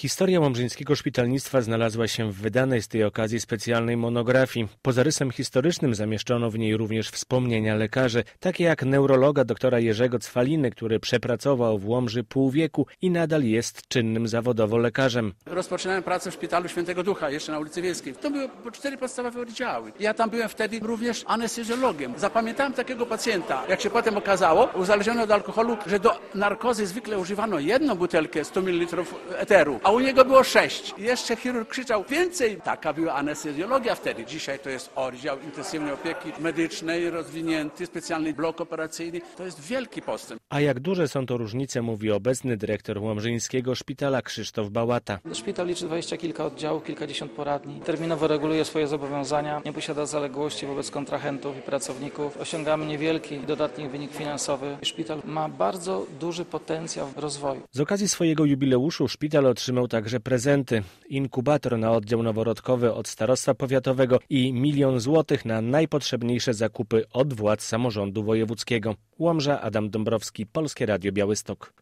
Historia łomżyńskiego szpitalnictwa znalazła się w wydanej z tej okazji specjalnej monografii. Poza rysem historycznym zamieszczono w niej również wspomnienia lekarzy, takie jak neurologa doktora Jerzego Cwaliny, który przepracował w Łomży pół wieku i nadal jest czynnym zawodowo lekarzem. Rozpoczynałem pracę w szpitalu Świętego Ducha, jeszcze na ulicy Wiejskiej. To były 4 podstawowe oddziały. Ja tam byłem wtedy również anestezjologiem. Zapamiętałem takiego pacjenta, jak się potem okazało, uzależniony od alkoholu, że do narkozy zwykle używano jedną butelkę 100 ml eteru, a u niego było 6. I jeszcze chirurg krzyczał więcej. Taka była anestezjologia wtedy. Dzisiaj to jest oddział intensywnej opieki medycznej, rozwinięty, specjalny blok operacyjny. To jest wielki postęp. A jak duże są to różnice, mówi obecny dyrektor łomżyńskiego szpitala Krzysztof Bałata. Szpital liczy 20 kilka oddziałów, kilkadziesiąt poradni. Terminowo reguluje swoje zobowiązania, nie posiada zaległości wobec kontrahentów i pracowników. Osiągamy niewielki dodatni wynik finansowy. Szpital ma bardzo duży potencjał rozwoju. Z okazji swojego jubileuszu szpital otrzymał także prezenty. Inkubator na oddział noworodkowy od starostwa powiatowego i 1 000 000 złotych na najpotrzebniejsze zakupy od władz samorządu wojewódzkiego. Łomża, Adam Dąbrowski, Polskie Radio Białystok.